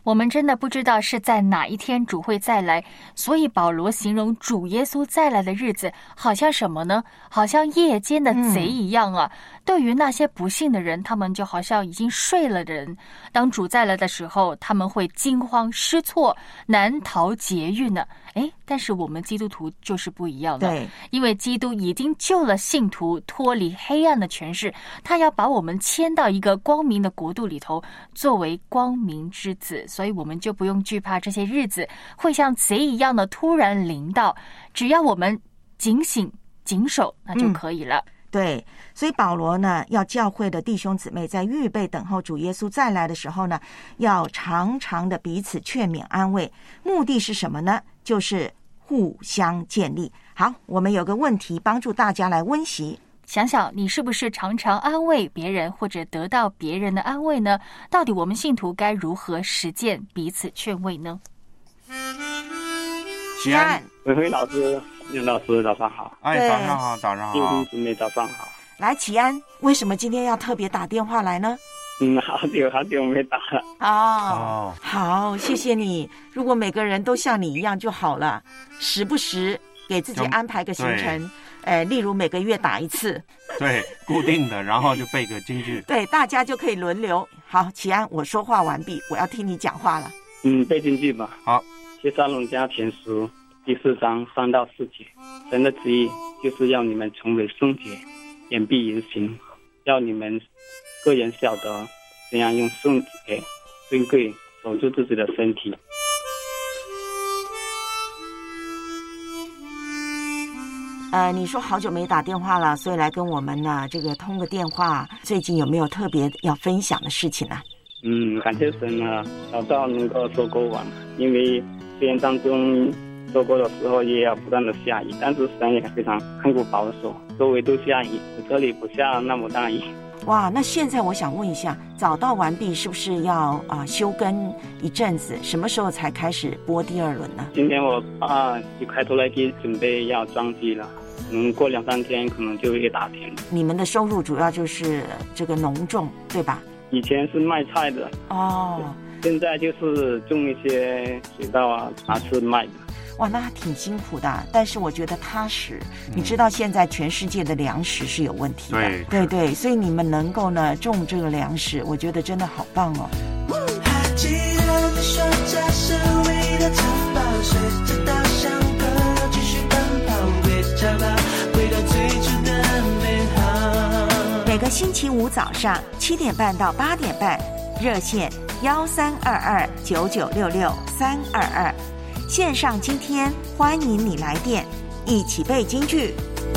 F: 我们真的不知道是在哪一天主会再来，所以保罗形容主耶稣再来的日子好像什么呢？好像夜间的贼一样啊。对于那些不信的人，他们就好像已经睡了的人，当主再来的时候，他们会惊慌失措，难逃劫狱呢。但是我们基督徒就是不一样的，
G: 对，
F: 因为基督已经救了信徒脱离黑暗的权势，他要把我们迁到一个光明的国度里头，作为光明之子，所以我们就不用惧怕这些日子会像贼一样的突然临到，只要我们警醒谨守，那就可以了。
G: 对，所以保罗呢，要教会的弟兄姊妹在预备等候主耶稣再来的时候呢，要常常的彼此劝勉安慰，目的是什么呢？就是互相建立。好，我们有个问题帮助大家来温习，
F: 想想你是不是常常安慰别人，或者得到别人的安慰呢？到底我们信徒该如何实践彼此劝慰呢？
G: 齐安，
M: 伟辉老师、刘老师，早上好。
H: 早上好，早上好。
M: 弟兄姊妹，早上好。
G: 来，齐安，为什么今天要特别打电话来呢？
M: 好久没打了。
G: 好，谢谢你。如果每个人都像你一样就好了，时不时给自己安排个行程，例如每个月打一次，
H: 对，固定的，然后就背个京剧。
G: 对，大家就可以轮流。好，齐安，我说话完毕，我要听你讲话了。
M: 背京剧吧。好，帖撒罗尼迦前书第4章3到4节，神的旨意就是要你们成为圣洁，言必言行，要你们个人晓得怎样用圣洁尊贵守住自己的身体。
G: 你说好久没打电话了，所以来跟我们呢这个通个电话。最近有没有特别要分享的事情呢？
M: 感谢神啊，找到能够收购完，因为虽然当中收购的时候也要不断的下雨，但是神也非常看顾保守，周围都下雨，这里不下那么大雨。
G: 哇，那现在我想问一下，找到完毕是不是要休耕一阵子？什么时候才开始播第2轮呢？
M: 今天我就开拖拉机准备要装机了，过2-3天可能就会打田。你们的收入主要就是这个农种，对吧？ 以前是卖菜的现在就是种一些水稻拿去卖的。
G: 哇，那还挺辛苦的，但是我觉得踏实。你知道现在全世界的粮食是有问题的，对，所以你们能够呢种这个粮食，我觉得真的好棒哦。
D: 还记得你说这是唯一的城堡，随着大象河继续奔跑，回家吧，回到最初的美好。
G: 每个星期五早上7点半到8点半，热线13229966-322。线上今天欢迎你来电，一起背京剧。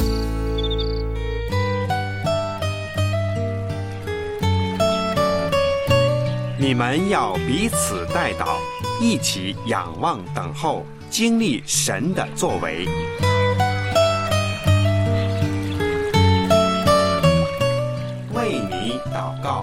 H: 你们要彼此代祷，一起仰望等候，经历神的作为。为你祷告。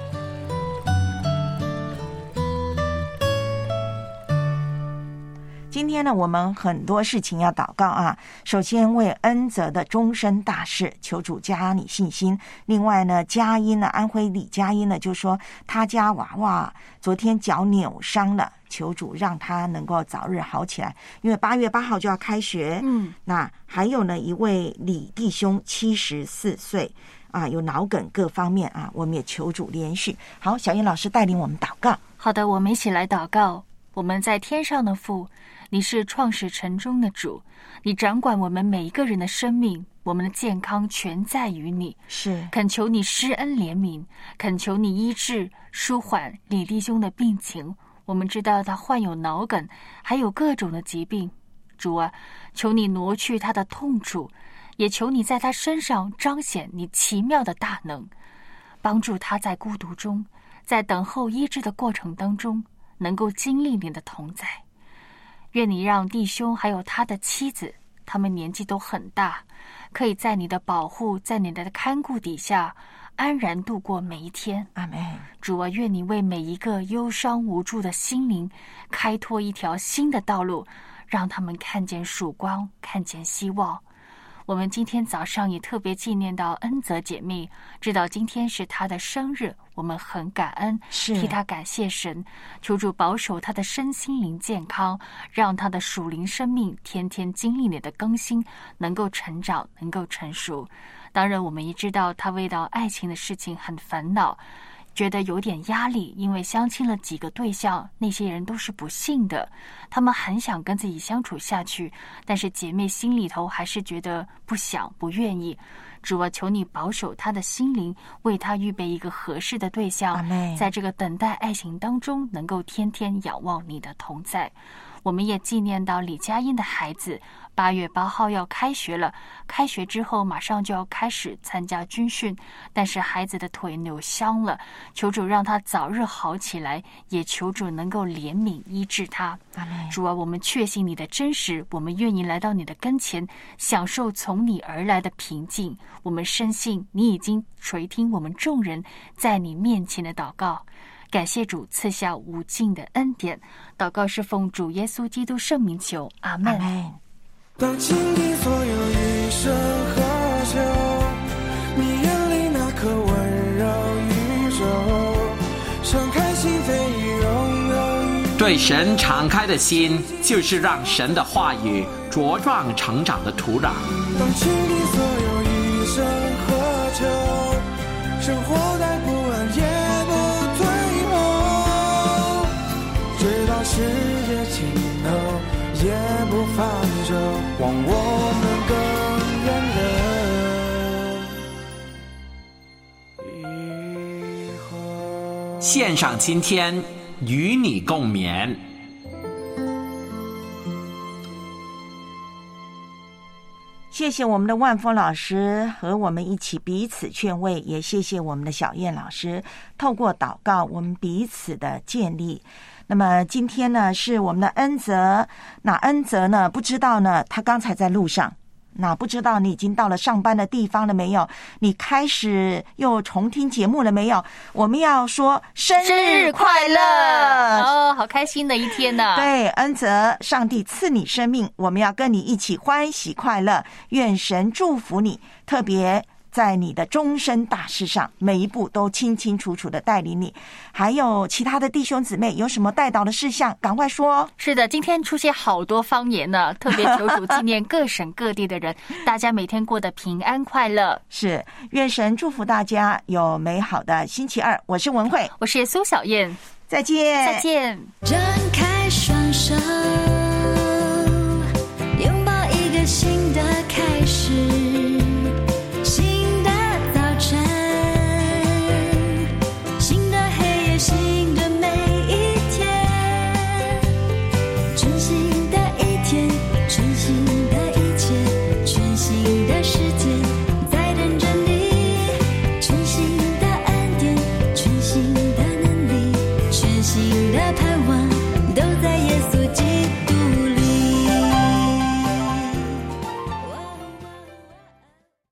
G: 今天呢，我们很多事情要祷告啊。首先为恩泽的终身大事，求主加你信心。另外呢，佳音呢，安徽李佳音呢，就说他家娃娃昨天脚扭伤了，求主让他能够早日好起来，因为8月8号就要开学。那还有呢，一位李弟兄74岁有脑梗各方面我们也求主连续。好，小燕老师带领我们祷告。
F: 好的，我们一起来祷告。我们在天上的父，你是创始成终的主，你掌管我们每一个人的生命，我们的健康全在于你。
G: 是，
F: 恳求你施恩怜悯，恳求你医治舒缓李弟兄的病情。我们知道他患有脑梗，还有各种的疾病。主啊，求你挪去他的痛楚，也求你在他身上彰显你奇妙的大能，帮助他在孤独中，在等候医治的过程当中，能够经历你的同在。愿你让弟兄还有他的妻子，他们年纪都很大，可以在你的保护，在你的看顾底下安然度过每一天。
G: 阿们。
F: 主啊，愿你为每一个忧伤无助的心灵开拓一条新的道路，让他们看见曙光，看见希望。 我们今天早上也特别纪念到恩泽姐妹，知道今天是她的生日，我们很感恩，替她感谢神，求主保守她的身心灵健康，让她的属灵生命天天经历你的更新，能够成长，能够成熟。当然我们也知道她为到爱情的事情很烦恼，觉得有点压力，因为相亲了几个对象，那些人都是不幸的，他们很想跟自己相处下去，但是姐妹心里头还是觉得不想不愿意。主啊，求你保守她的心灵，为她预备一个合适的对象，在这个等待爱情当中能够天天仰望你的同在。我们也纪念到李佳音的孩子8月8号要开学了，开学之后马上就要开始参加军训，但是孩子的腿扭伤了，求主让他早日好起来，也求主能够怜悯医治他。主啊，我们确信你的真实，我们愿意来到你的跟前，享受从你而来的平静。我们深信你已经垂听我们众人在你面前的祷告。感谢主赐下无尽的恩典，祷告是奉主耶稣基督圣名求，阿们。
N: 当倾听所有一声呵救，你眼里那颗温柔宇宙，敞开心扉拥有。
E: 对神敞开的心，就是让神的话语茁壮成长的土壤。
N: 当倾听所有一声呵救，生活再不安也不退后，直到世界尽头也不放手，望我们更远了以后。
E: 献上今天与你共勉。
G: 谢谢我们的万峰老师和我们一起彼此劝慰，也谢谢我们的小燕老师，透过祷告我们彼此的建立。那么今天呢是我们的恩泽，那恩泽呢不知道呢他刚才在路上，那不知道你已经到了上班的地方了没有，你开始又重听节目了没有。我们要说生日快乐
F: 哦，好开心的一天呢。
G: 对，恩泽，上帝赐你生命，我们要跟你一起欢喜快乐，愿神祝福你，特别在你的终身大事上，每一步都清清楚楚的带领你。还有其他的弟兄姊妹有什么带祷的事项，赶快说。
F: 是的，今天出现好多方言呢，特别求主纪念各省各地的人，大家每天过得平安快乐。
G: 是，愿神祝福大家有美好的星期二。我是文慧，
F: 我是苏小燕，
G: 再见，
F: 再见。
K: 张开双手。